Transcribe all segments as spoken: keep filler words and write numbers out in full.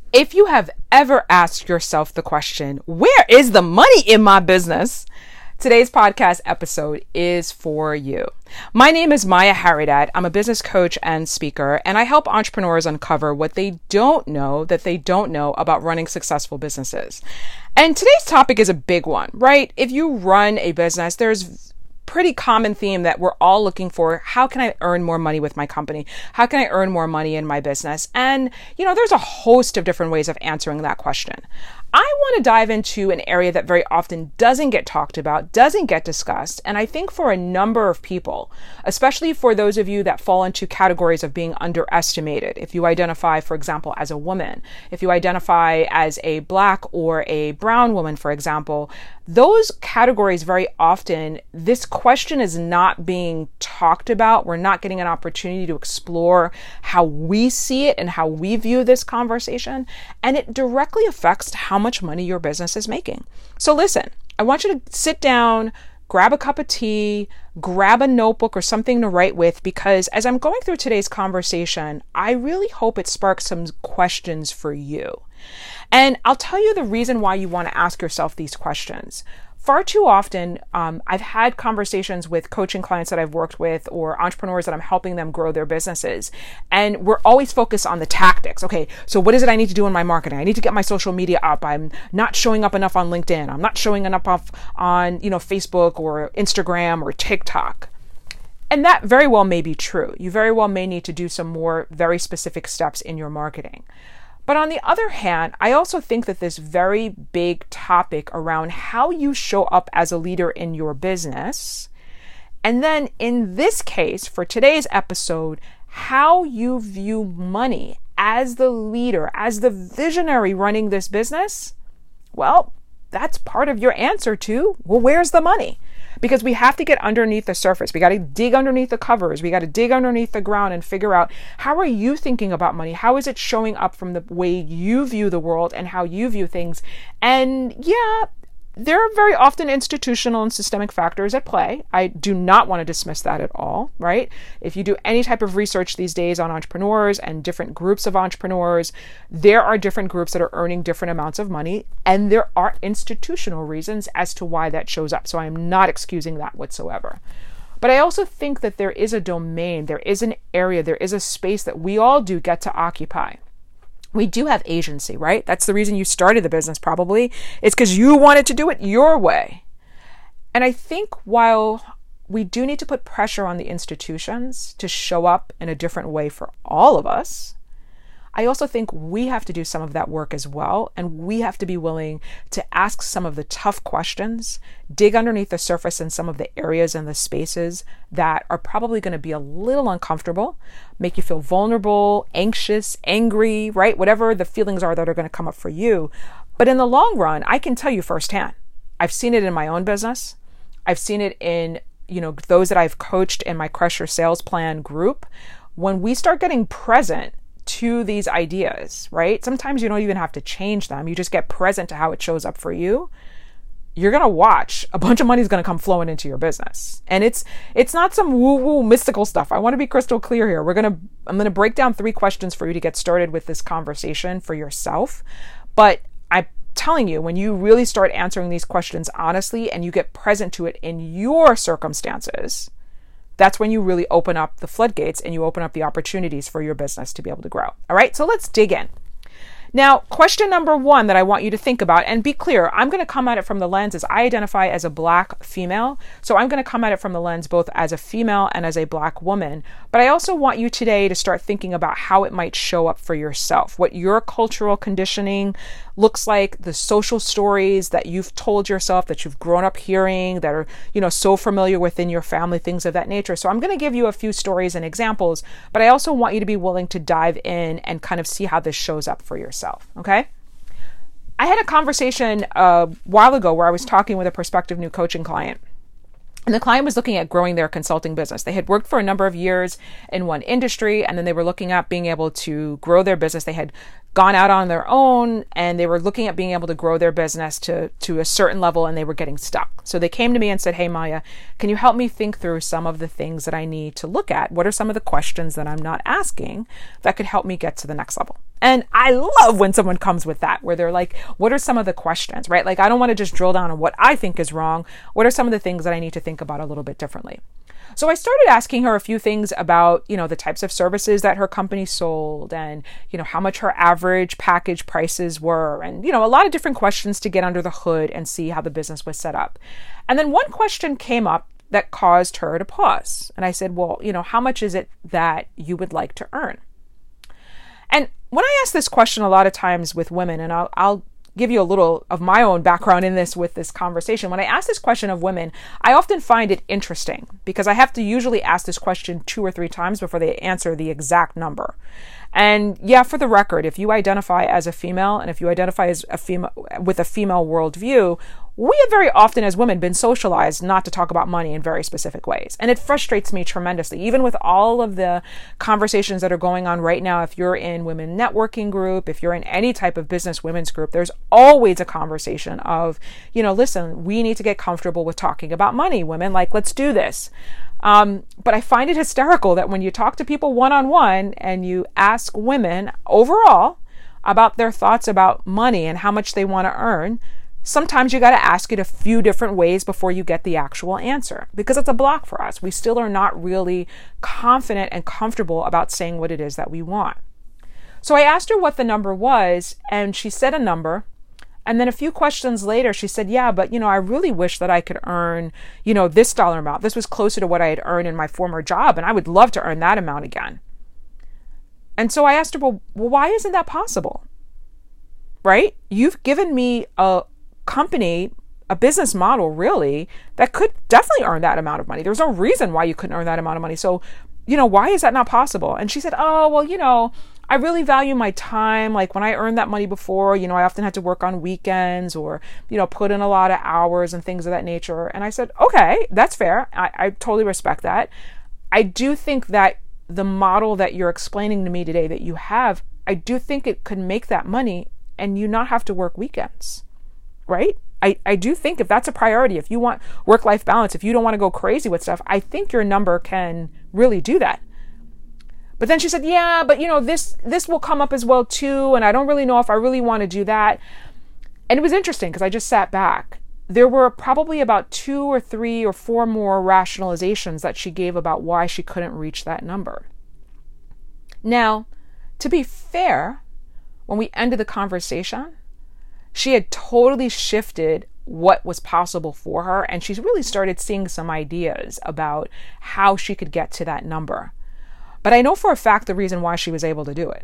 If you have ever asked yourself the question, where is the money in my business? Today's podcast episode is for you. My name is Maya Haridad. I'm a business coach and speaker, and I help entrepreneurs uncover what they don't know that they don't know about running successful businesses. And today's topic is a big one, right? If you run a business, there's pretty common theme that we're all looking for. How can I earn more money with my company? How can I earn more money in my business? And, you know, there's a host of different ways of answering that question. I want to dive into an area that very often doesn't get talked about, doesn't get discussed. And I think for a number of people, especially for those of you that fall into categories of being underestimated, if you identify, for example, as a woman, if you identify as a Black or a brown woman, for example, those categories very often, this question is not being talked about. We're not getting an opportunity to explore how we see it and how we view this conversation. And it directly affects how much money your business is making. So listen, I want you to sit down, grab a cup of tea, grab a notebook or something to write with, because as I'm going through today's conversation, I really hope it sparks some questions for you. And I'll tell you the reason why you want to ask yourself these questions. Far too often, um, I've had conversations with coaching clients that I've worked with or entrepreneurs that I'm helping them grow their businesses. And we're always focused on the tactics. Okay, so what is it I need to do in my marketing? I need to get my social media up. I'm not showing up enough on LinkedIn. I'm not showing enough on, you know, Facebook or Instagram or TikTok. And that very well may be true. You very well may need to do some more very specific steps in your marketing. But on the other hand, I also think that this very big topic around how you show up as a leader in your business, and then in this case, for today's episode, how you view money as the leader, as the visionary running this business, well, that's part of your answer to, well, where's the money? Because we have to get underneath the surface. We got to dig underneath the covers. We got to dig underneath the ground and figure out, how are you thinking about money? How is it showing up from the way you view the world and how you view things? And yeah, there are very often institutional and systemic factors at play. I do not want to dismiss that at all, right? If you do any type of research these days on entrepreneurs and different groups of entrepreneurs, there are different groups that are earning different amounts of money, and there are institutional reasons as to why that shows up. So I am not excusing that whatsoever. But I also think that there is a domain, there is an area, there is a space that we all do get to occupy. We do have agency, right? That's the reason you started the business, probably. It's because you wanted to do it your way. And I think while we do need to put pressure on the institutions to show up in a different way for all of us, I also think we have to do some of that work as well. And we have to be willing to ask some of the tough questions, dig underneath the surface in some of the areas and the spaces that are probably going to be a little uncomfortable, make you feel vulnerable, anxious, angry, right? Whatever the feelings are that are going to come up for you. But in the long run, I can tell you firsthand, I've seen it in my own business. I've seen it in, you know, those that I've coached in my Crush Your Sales Plan group. When we start getting present to these ideas, right? Sometimes you don't even have to change them. You just get present to how it shows up for you. You're going to watch a bunch of money is going to come flowing into your business. And it's, it's not some woo woo mystical stuff. I want to be crystal clear here. We're going to, I'm going to break down three questions for you to get started with this conversation for yourself. But I'm telling you, when you really start answering these questions honestly and you get present to it in your circumstances, that's when you really open up the floodgates and you open up the opportunities for your business to be able to grow. All right, so let's dig in. Now, question number one that I want you to think about, and be clear, I'm going to come at it from the lens as I identify as a Black female. So I'm going to come at it from the lens both as a female and as a Black woman. But I also want you today to start thinking about how it might show up for yourself, what your cultural conditioning looks like, the social stories that you've told yourself, that you've grown up hearing, that are, you know, so familiar within your family, things of that nature. So I'm going to give you a few stories and examples, but I also want you to be willing to dive in and kind of see how this shows up for yourself. Okay. I had a conversation a while ago where I was talking with a prospective new coaching client. And the client was looking at growing their consulting business. They had worked for a number of years in one industry, and then they were looking at being able to grow their business. They had gone out on their own, and they were looking at being able to grow their business to, to a certain level, and they were getting stuck. So they came to me and said, hey, Maya, can you help me think through some of the things that I need to look at? What are some of the questions that I'm not asking that could help me get to the next level? And I love when someone comes with that, where they're like, what are some of the questions, right? Like, I don't want to just drill down on what I think is wrong. What are some of the things that I need to think about a little bit differently? So I started asking her a few things about, you know, the types of services that her company sold and, you know, how much her average package prices were and, you know, a lot of different questions to get under the hood and see how the business was set up. And then one question came up that caused her to pause. And I said, well, you know, how much is it that you would like to earn? And when I ask this question a lot of times with women, and I'll, I'll give you a little of my own background in this with this conversation. When I ask this question of women, I often find it interesting because I have to usually ask this question two or three times before they answer the exact number. And yeah, for the record, if you identify as a female and if you identify as a female with a female worldview, we have very often as women been socialized not to talk about money in very specific ways. And it frustrates me tremendously, even with all of the conversations that are going on right now. If you're in women networking group, if you're in any type of business women's group, there's always a conversation of, you know, listen, we need to get comfortable with talking about money, women, like, let's do this. Um, but I find it hysterical that when you talk to people one-on-one and you ask women overall about their thoughts about money and how much they want to earn, sometimes you got to ask it a few different ways before you get the actual answer, because it's a block for us. We still are not really confident and comfortable about saying what it is that we want. So I asked her what the number was, and she said a number. And then a few questions later, she said, yeah, but, you know, I really wish that I could earn, you know, this dollar amount. This was closer to what I had earned in my former job, and I would love to earn that amount again. And so I asked her, well, why isn't that possible? Right? You've given me a company, a business model, really, that could definitely earn that amount of money. There's no reason why you couldn't earn that amount of money. So, you know, why is that not possible? And she said, oh, well, you know, I really value my time. Like when I earned that money before, you know, I often had to work on weekends or, you know, put in a lot of hours and things of that nature. And I said, okay, that's fair. I, I totally respect that. I do think that the model that you're explaining to me today that you have, I do think it could make that money and you not have to work weekends, right? I, I do think if that's a priority, if you want work-life balance, if you don't want to go crazy with stuff, I think your number can really do that. But then she said, yeah, but you know, this, this will come up as well too. And I don't really know if I really want to do that. And it was interesting because I just sat back. There were probably about two or three or four more rationalizations that she gave about why she couldn't reach that number. Now, to be fair, when we ended the conversation, she had totally shifted what was possible for her. And she's really started seeing some ideas about how she could get to that number. But I know for a fact the reason why she was able to do it.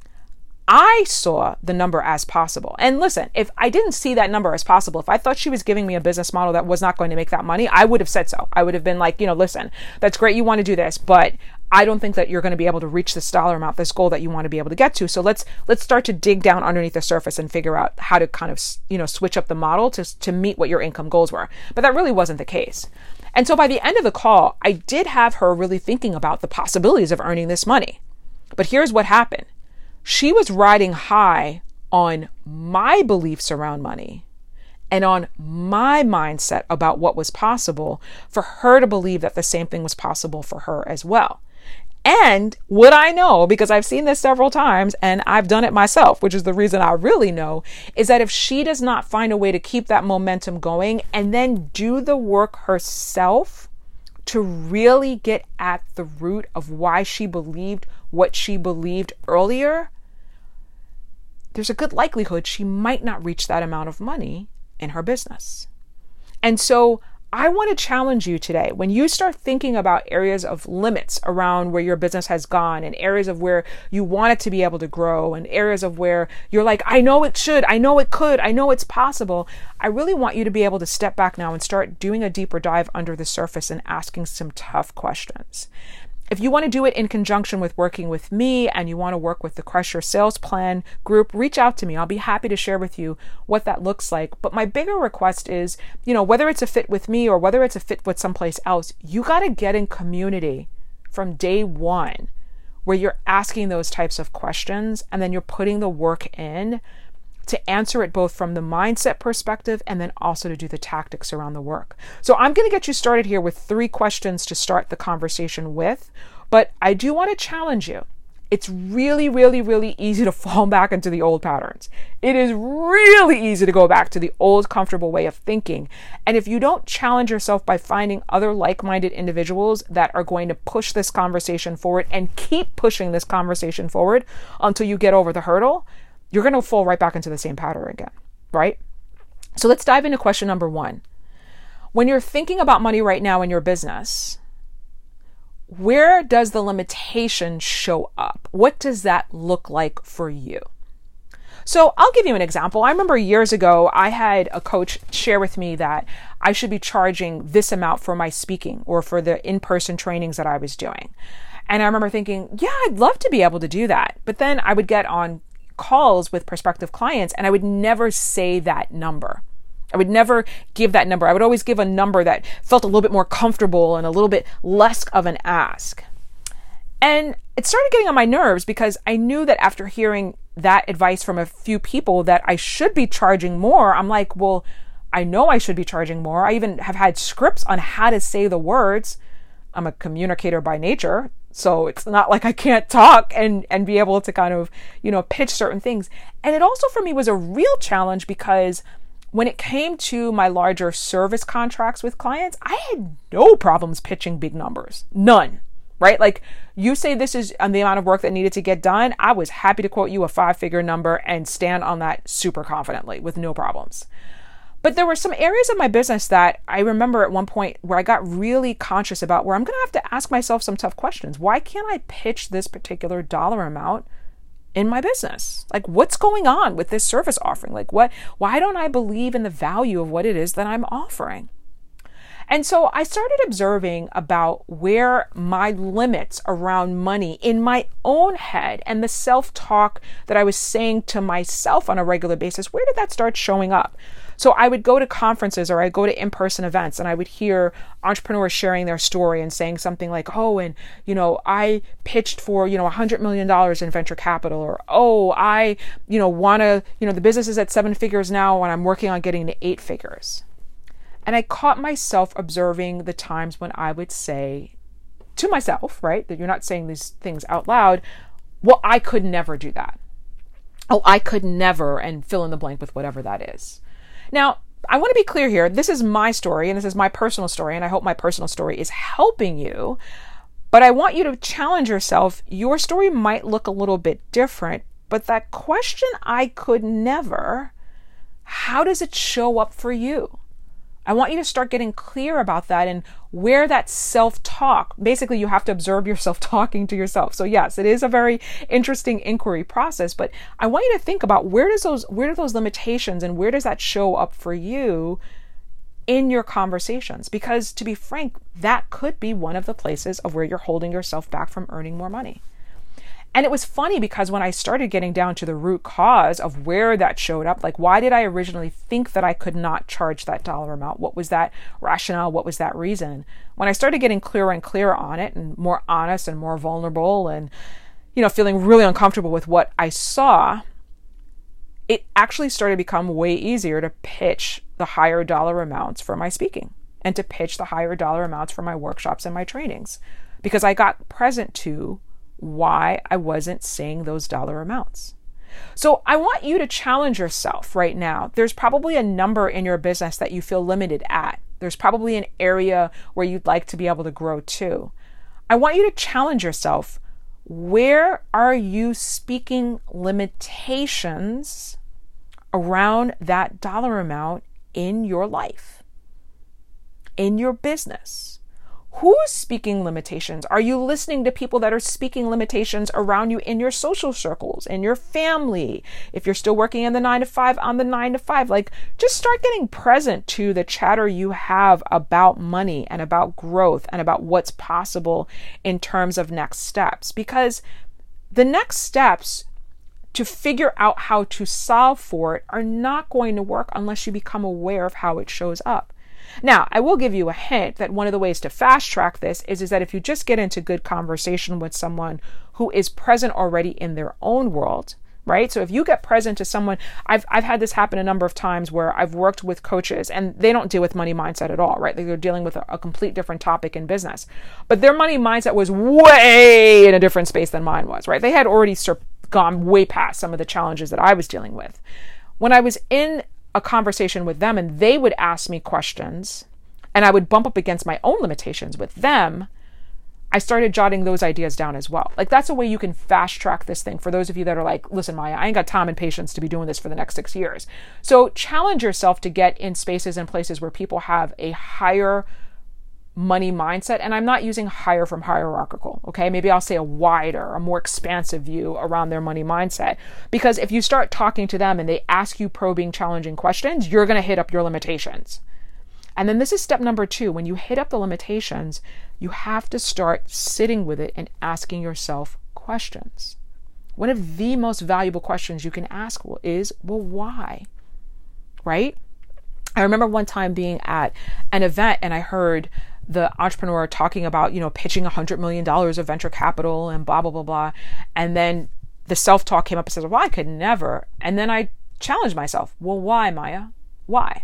I saw the number as possible. And listen, if I didn't see that number as possible, if I thought she was giving me a business model that was not going to make that money, I would have said so. I would have been like, you know, listen, that's great you want to do this, but I don't think that you're going to be able to reach this dollar amount, this goal that you want to be able to get to. So let's let's start to dig down underneath the surface and figure out how to kind of, you know, switch up the model to, to meet what your income goals were. But that really wasn't the case. And so by the end of the call, I did have her really thinking about the possibilities of earning this money. But here's what happened. She was riding high on my beliefs around money and on my mindset about what was possible for her to believe that the same thing was possible for her as well. And what I know, because I've seen this several times and I've done it myself, which is the reason I really know, is that if she does not find a way to keep that momentum going and then do the work herself to really get at the root of why she believed what she believed earlier, there's a good likelihood she might not reach that amount of money in her business. And so I want to challenge you today, when you start thinking about areas of limits around where your business has gone and areas of where you want it to be able to grow and areas of where you're like, I know it should, I know it could, I know it's possible. I really want you to be able to step back now and start doing a deeper dive under the surface and asking some tough questions. If you want to do it in conjunction with working with me and you want to work with the Crush Your Sales Plan group, reach out to me. I'll be happy to share with you what that looks like. But my bigger request is, you know, whether it's a fit with me or whether it's a fit with someplace else, you got to get in community from day one where you're asking those types of questions and then you're putting the work in to answer it both from the mindset perspective and then also to do the tactics around the work. So I'm going to get you started here with three questions to start the conversation with, but I do want to challenge you. it's really, really, really easy to fall back into the old patterns. It is really easy to go back to the old comfortable way of thinking. And if you don't challenge yourself by finding other like-minded individuals that are going to push this conversation forward and keep pushing this conversation forward until you get over the hurdle, you're going to fall right back into the same pattern again, right? So let's dive into question number one. When you're thinking about money right now in your business, where does the limitation show up? What does that look like for you? So I'll give you an example. I remember years ago, I had a coach share with me that I should be charging this amount for my speaking or for the in-person trainings that I was doing. And I remember thinking, yeah, I'd love to be able to do that. But then I would get on calls with prospective clients and I would never say that number. I would never give that number. I would always give a number that felt a little bit more comfortable and a little bit less of an ask. And it started getting on my nerves because I knew that after hearing that advice from a few people that I should be charging more. I'm like, well, I know I should be charging more. I even have had scripts on how to say the words. I'm a communicator by nature, so it's not like I can't talk and, and be able to kind of, you know, pitch certain things. And it also for me was a real challenge because when it came to my larger service contracts with clients, I had no problems pitching big numbers. None, right? Like you say this is on the amount of work that needed to get done. I was happy to quote you a five-figure number and stand on that super confidently with no problems. But there were some areas of my business that I remember at one point where I got really conscious about where I'm going to have to ask myself some tough questions. Why can't I pitch this particular dollar amount in my business? Like, what's going on with this service offering? Like, what, why don't I believe in the value of what it is that I'm offering? And so I started observing about where my limits around money in my own head and the self-talk that I was saying to myself on a regular basis, where did that start showing up? So I would go to conferences or I'd go to in-person events and I would hear entrepreneurs sharing their story and saying something like, oh, and, you know, I pitched for, you know, one hundred million dollars in venture capital, or, oh, I, you know, want to, you know, the business is at seven figures now and I'm working on getting to eight figures. And I caught myself observing the times when I would say to myself, right, that you're not saying these things out loud, well, I could never do that. Oh, I could never, and fill in the blank with whatever that is. Now, I want to be clear here. This is my story and this is my personal story, and I hope my personal story is helping you. But I want you to challenge yourself. Your story might look a little bit different, but that question, I could never, how does it show up for you? I want you to start getting clear about that and where that self-talk, basically you have to observe yourself talking to yourself. So yes, it is a very interesting inquiry process, but I want you to think about where does those, where do those limitations and where does that show up for you in your conversations? Because to be frank, that could be one of the places of where you're holding yourself back from earning more money. And it was funny because when I started getting down to the root cause of where that showed up, like why did I originally think that I could not charge that dollar amount? What was that rationale? What was that reason? When I started getting clearer and clearer on it and more honest and more vulnerable and, you know, feeling really uncomfortable with what I saw, it actually started to become way easier to pitch the higher dollar amounts for my speaking and to pitch the higher dollar amounts for my workshops and my trainings because I got present to why I wasn't saying those dollar amounts. So I want you to challenge yourself right now. There's probably a number in your business that you feel limited at. There's probably an area where you'd like to be able to grow to. I want you to challenge yourself. Where are you speaking limitations around that dollar amount in your life, in your business? Who's speaking limitations? Are you listening to people that are speaking limitations around you in your social circles, in your family? If you're still working in the nine to five, on the nine to five, like just start getting present to the chatter you have about money and about growth and about what's possible in terms of next steps. Because the next steps to figure out how to solve for it are not going to work unless you become aware of how it shows up. Now, I will give you a hint that one of the ways to fast track this is, is that if you just get into good conversation with someone who is present already in their own world, right? So if you get present to someone, I've I've had this happen a number of times where I've worked with coaches and they don't deal with money mindset at all, right? Like they're dealing with a, a complete different topic in business. But their money mindset was way in a different space than mine was, right? They had already sur- gone way past some of the challenges that I was dealing with. When I was in a conversation with them and they would ask me questions and I would bump up against my own limitations with them, I started jotting those ideas down as well. Like that's a way you can fast track this thing for those of you that are like, listen, Maya, I ain't got time and patience to be doing this for the next six years. So challenge yourself to get in spaces and places where people have a higher money mindset. And I'm not using higher from hierarchical, okay? Maybe I'll say a wider, a more expansive view around their money mindset. Because if you start talking to them and they ask you probing, challenging questions, you're going to hit up your limitations. And then this is step number two. When you hit up the limitations, you have to start sitting with it and asking yourself questions. One of the most valuable questions you can ask is, well, why? Right? I remember one time being at an event and I heard the entrepreneur talking about, you know, pitching one hundred million dollars of venture capital and blah, blah, blah, blah. And then the self-talk came up and said, well, I could never. And then I challenged myself. Well, why, Maya? Why?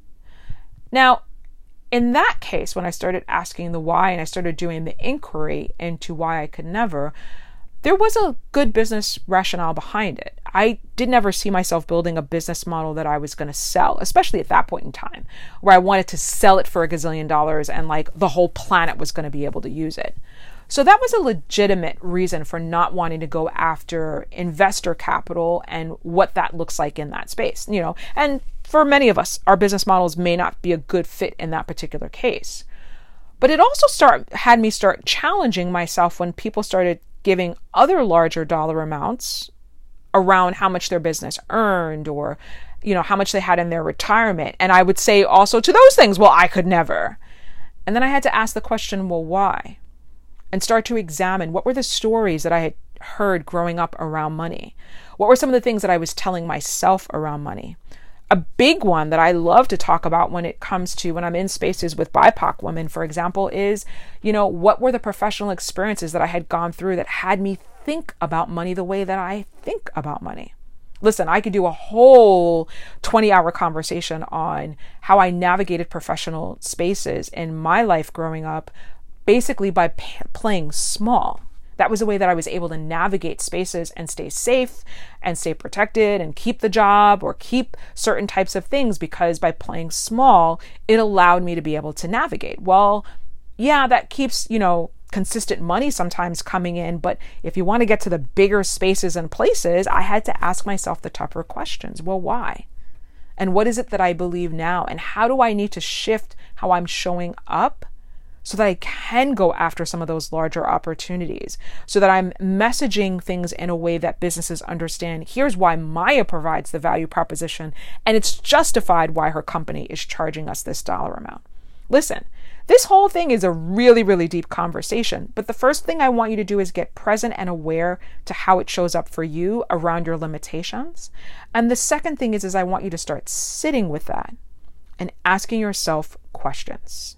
Now, in that case, when I started asking the why and I started doing the inquiry into why I could never, there was a good business rationale behind it. I did never see myself building a business model that I was going to sell, especially at that point in time, where I wanted to sell it for a gazillion dollars and like the whole planet was going to be able to use it. So that was a legitimate reason for not wanting to go after investor capital and what that looks like in that space, you know, and for many of us, our business models may not be a good fit in that particular case. But it also start had me start challenging myself when people started giving other larger dollar amounts around how much their business earned or, you know, how much they had in their retirement. And I would say also to those things, well, I could never. And then I had to ask the question, well, why? And start to examine what were the stories that I had heard growing up around money? What were some of the things that I was telling myself around money? A big one that I love to talk about when it comes to when I'm in spaces with B I P O C women, for example, is, you know, what were the professional experiences that I had gone through that had me think about money the way that I think about money? Listen, I could do a whole twenty hour conversation on how I navigated professional spaces in my life growing up, basically by p- playing small. That was the way that I was able to navigate spaces and stay safe and stay protected and keep the job or keep certain types of things, because by playing small, it allowed me to be able to navigate. Well, yeah, that keeps, you know, consistent money sometimes coming in. But if you want to get to the bigger spaces and places, I had to ask myself the tougher questions. Well, why? And what is it that I believe now? And how do I need to shift how I'm showing up so that I can go after some of those larger opportunities, so that I'm messaging things in a way that businesses understand, here's why Maya provides the value proposition, and it's justified why her company is charging us this dollar amount. Listen, this whole thing is a really, really deep conversation, but the first thing I want you to do is get present and aware to how it shows up for you around your limitations. And the second thing is, is I want you to start sitting with that and asking yourself questions.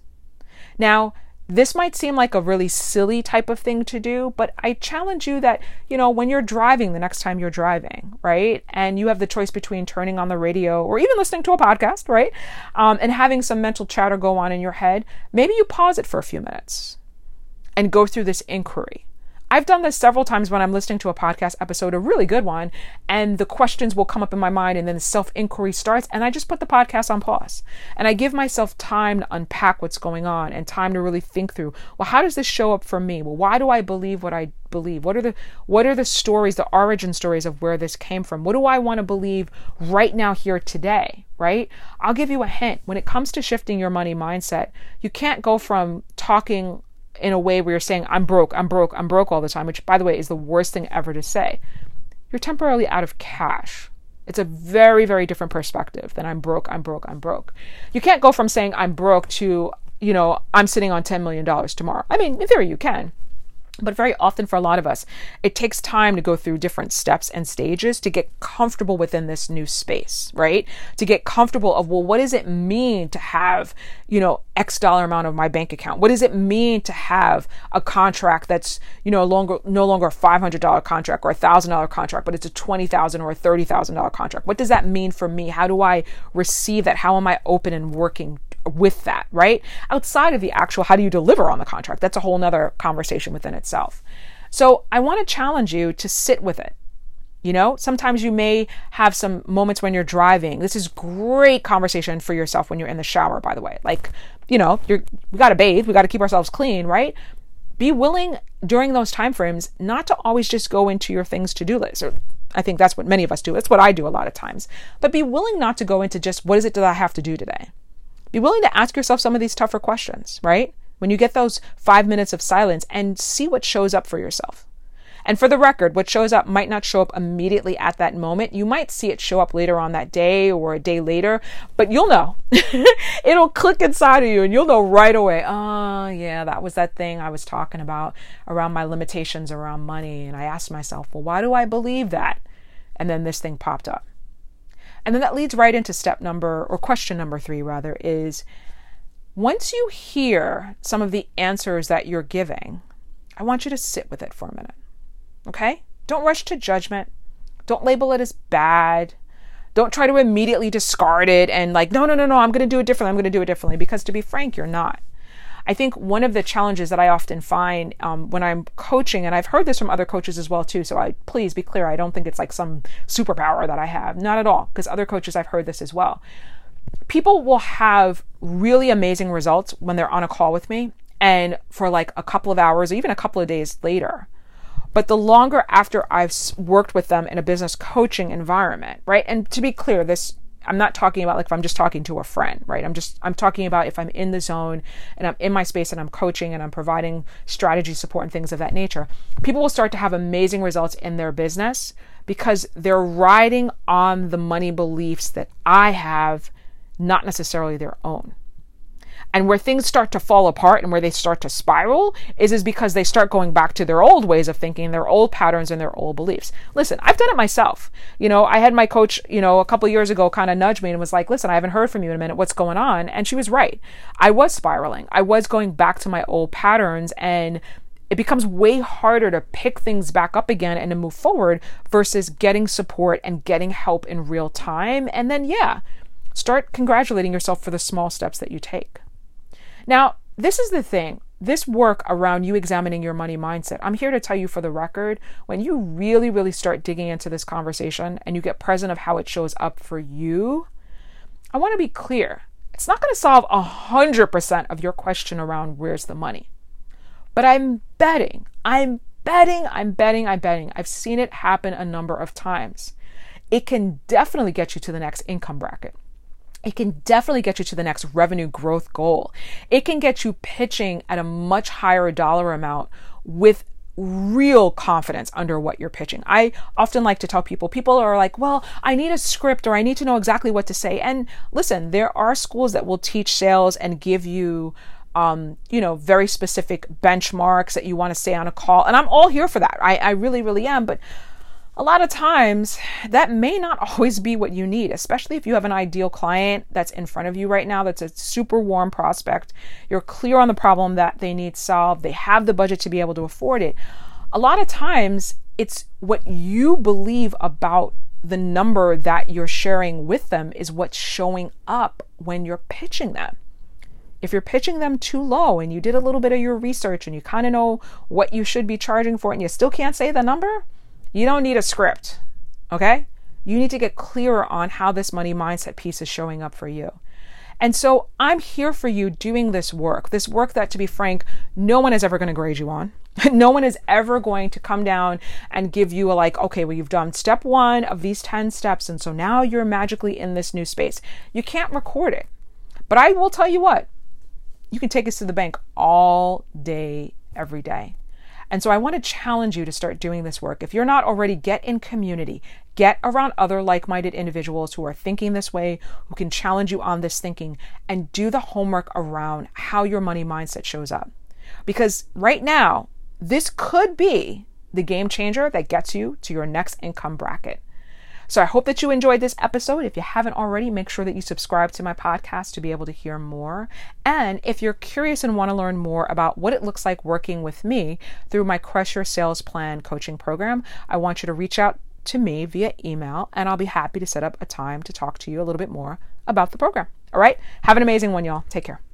Now, this might seem like a really silly type of thing to do, but I challenge you that, you know, when you're driving, the next time you're driving, right? And you have the choice between turning on the radio or even listening to a podcast, right? Um, and having some mental chatter go on in your head, maybe you pause it for a few minutes and go through this inquiry. I've done this several times when I'm listening to a podcast episode, a really good one, and the questions will come up in my mind and then the self-inquiry starts and I just put the podcast on pause. And I give myself time to unpack what's going on and time to really think through, well, how does this show up for me? Well, why do I believe what I believe? What are the what are the stories, the origin stories of where this came from? What do I want to believe right now here today, right? I'll give you a hint. When it comes to shifting your money mindset, you can't go from talking in a way where you're saying, I'm broke, I'm broke, I'm broke all the time, which, by the way, is the worst thing ever to say. You're temporarily out of cash. It's a very, very different perspective than I'm broke, I'm broke, I'm broke. You can't go from saying I'm broke to, you know, I'm sitting on ten million dollars tomorrow. I mean, in theory, you can. But very often for a lot of us, it takes time to go through different steps and stages to get comfortable within this new space, right? To get comfortable of, well, what does it mean to have, you know, X dollar amount of my bank account? What does it mean to have a contract that's, you know, longer, no longer a five hundred dollars contract or a one thousand dollars contract, but it's a twenty thousand dollars or a thirty thousand dollars contract? What does that mean for me? How do I receive that? How am I open and working with that, right? Outside of the actual, how do you deliver on the contract? That's a whole nother conversation within itself. So I want to challenge you to sit with it. You know, sometimes you may have some moments when you're driving. This is great conversation for yourself when you're in the shower, by the way. Like, you know, you're, we got to bathe. We got to keep ourselves clean, right? Be willing during those timeframes not to always just go into your things to-do list. Or I think that's what many of us do. That's what I do a lot of times. But be willing not to go into just, what is it that I have to do today? Be willing to ask yourself some of these tougher questions, right? When you get those five minutes of silence, and see what shows up for yourself. And for the record, what shows up might not show up immediately at that moment. You might see it show up later on that day or a day later, but you'll know. It'll click inside of you and you'll know right away, oh yeah, that was that thing I was talking about around my limitations around money. And I asked myself, well, why do I believe that? And then this thing popped up. And then that leads right into step number, or question number three rather, is once you hear some of the answers that you're giving, I want you to sit with it for a minute. Okay? Don't rush to judgment. Don't label it as bad. Don't try to immediately discard it and like, no, no, no, no, I'm going to do it differently. I'm going to do it differently. Because to be frank, you're not. I think one of the challenges that I often find um, when I'm coaching, and I've heard this from other coaches as well too, so I please be clear, I don't think it's like some superpower that I have. Not at all, because other coaches, I've heard this as well. People will have really amazing results when they're on a call with me and for like a couple of hours, or even a couple of days later. But the longer after I've worked with them in a business coaching environment, right? And to be clear, this, I'm not talking about like if I'm just talking to a friend, right? I'm just, I'm talking about if I'm in the zone and I'm in my space and I'm coaching and I'm providing strategy support and things of that nature. People will start to have amazing results in their business because they're riding on the money beliefs that I have, not necessarily their own. And where things start to fall apart and where they start to spiral is, is because they start going back to their old ways of thinking, their old patterns and their old beliefs. Listen, I've done it myself. You know, I had my coach, you know, a couple of years ago kind of nudge me and was like, listen, I haven't heard from you in a minute. What's going on? And she was right. I was spiraling. I was going back to my old patterns, and it becomes way harder to pick things back up again and to move forward versus getting support and getting help in real time. And then, yeah, start congratulating yourself for the small steps that you take. Now, this is the thing, this work around you examining your money mindset. I'm here to tell you for the record, when you really, really start digging into this conversation and you get present of how it shows up for you, I want to be clear. It's not going to solve one hundred percent of your question around where's the money. But I'm betting, I'm betting, I'm betting, I'm betting. I've seen it happen a number of times. It can definitely get you to the next income bracket. It can definitely get you to the next revenue growth goal. It can get you pitching at a much higher dollar amount with real confidence under what you're pitching. I often like to tell people, people are like, well, I need a script or I need to know exactly what to say. And listen, there are schools that will teach sales and give you Um, you know, very specific benchmarks that you want to say on a call. And I'm all here for that. I, I really, really am. But a lot of times that may not always be what you need, especially if you have an ideal client that's in front of you right now, that's a super warm prospect. You're clear on the problem that they need solved. They have the budget to be able to afford it. A lot of times it's what you believe about the number that you're sharing with them is what's showing up when you're pitching them. If you're pitching them too low and you did a little bit of your research and you kind of know what you should be charging for and you still can't say the number, you don't need a script, okay? You need to get clearer on how this money mindset piece is showing up for you. And so I'm here for you doing this work, this work that, to be frank, no one is ever going to grade you on. No one is ever going to come down and give you a like, okay, well, you've done step one of these ten steps, and so now you're magically in this new space. You can't record it. But I will tell you what, you can take us to the bank all day, every day. And so I want to challenge you to start doing this work. If you're not already, get in community, get around other like-minded individuals who are thinking this way, who can challenge you on this thinking, and do the homework around how your money mindset shows up. Because right now, this could be the game changer that gets you to your next income bracket. So I hope that you enjoyed this episode. If you haven't already, make sure that you subscribe to my podcast to be able to hear more. And if you're curious and want to learn more about what it looks like working with me through my Crush Your Sales Plan coaching program, I want you to reach out to me via email, and I'll be happy to set up a time to talk to you a little bit more about the program. All right? Have an amazing one, y'all. Take care.